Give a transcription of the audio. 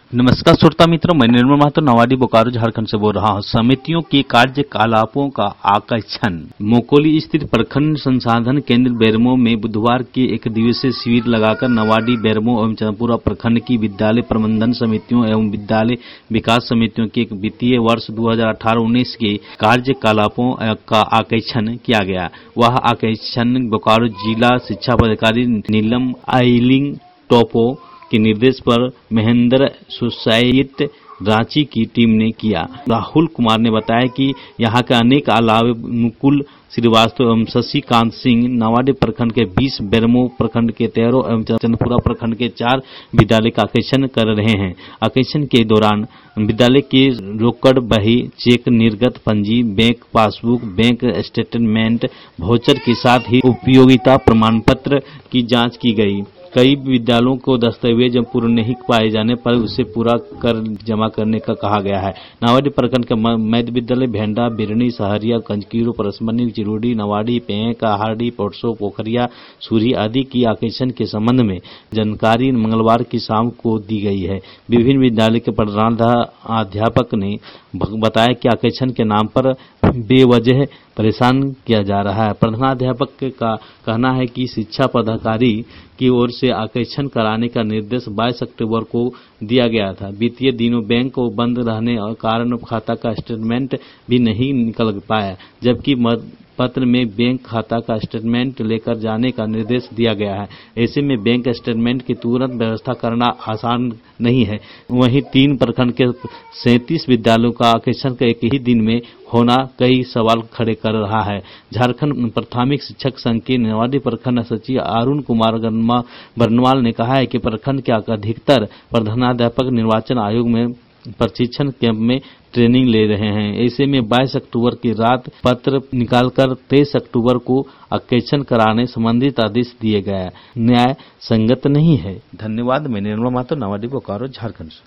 नमस्कार श्रोता मित्रों, मैं निर्मल महतो नवाडी बोकारो झारखंड से बोल रहा हूँ। समितियों के कार्यकलापों का आकर्षण। मोकोली स्थित प्रखंड संसाधन केंद्र बेरमो में बुधवार के एक दिवसीय शिविर लगाकर नवाडी, बेरमो एवं चंदपुरा प्रखंड की विद्यालय प्रबंधन समितियों एवं विद्यालय विकास समितियों के वित्तीय वर्ष 2018-19 के कार्यकलापों का आकर्षण किया गया। वह आकर्षण बोकारो जिला शिक्षा पदाधिकारी नीलम आइलिंग टोपो के निर्देश पर महेंद्र सोसाइट रांची की टीम ने किया। राहुल कुमार ने बताया कि यहाँ के अनेक अलावे मुकुल श्रीवास्तव एवं शशिकांत सिंह नवाडी प्रखंड के 20, बेरमो प्रखंड के 13 एवं चंदपुरा प्रखंड के 4 विद्यालय का आकर्षण कर रहे हैं। आकर्षण के दौरान विद्यालय के रोकड़ बही, चेक निर्गत पंजी, bank passbook, bank statement, voucher के साथ ही उपयोगिता प्रमाण पत्र की जाँच की गयी। कई विद्यालयों को दस्तावेज पूर्ण नहीं पाए जाने पर उसे पूरा कर जमा करने का कहा गया है। नवाडी प्रखंड के मध्य विद्यालय भेंडा, बिरनी, सहरिया, कंजकीरो, परसमनी, चिरोडी, नवाडी, पेंक, हार्डी, पोटसो, पोखरिया, सूरी आदि की आकर्षण के संबंध में जानकारी मंगलवार की शाम को दी गई है। विभिन्न विद्यालय के प्रधानाध्यापक ने बताया कि आकर्षण के नाम पर बेवजह परेशान किया जा रहा है। प्रधानाध्यापक का कहना है कि शिक्षा पदाधिकारी की ओर से आकर्षण कराने का निर्देश 22 अक्टूबर को दिया गया था। बीते दिनों बैंक को बंद रहने और कारण खाता का स्टेटमेंट भी नहीं निकल पाया, जबकि पत्र में बैंक खाता का स्टेटमेंट लेकर जाने का निर्देश दिया गया है। ऐसे में बैंक स्टेटमेंट की तुरंत व्यवस्था करना आसान नहीं है। वहीं 3 प्रखंड के 37 विद्यालयों का आकर्षण का एक ही दिन में होना कई सवाल खड़े कर रहा है। झारखंड प्राथमिक शिक्षक संघ के नवाडी प्रखंड सचिव अरुण कुमार बरनवाल ने कहा है कि प्रखंड के अधिकतर प्रधानाध्यापक निर्वाचन आयोग में प्रशिक्षण कैंप में ट्रेनिंग ले रहे हैं। ऐसे में 22 अक्टूबर की रात पत्र निकालकर 23 अक्टूबर को आकर्षण कराने संबंधित आदेश दिए गए। न्याय संगत नहीं है। धन्यवाद। मैं निर्मल महतो, नवाडी, बोकारो, झारखंड से।